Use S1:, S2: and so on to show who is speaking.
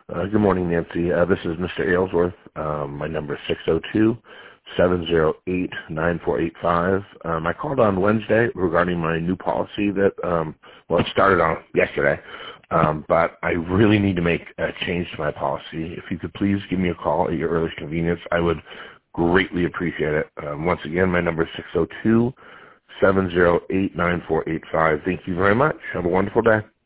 S1: Good morning, Nancy. This is Mr. Aylesworth. My number is 602-708-9485. I called on Wednesday regarding my new policy that, it started on yesterday, but I really need to make a change to my policy. If you could please give me a call at your earliest convenience, I would greatly appreciate it. Once again, my number is 602-708-9485. Thank you very much. Have a wonderful day.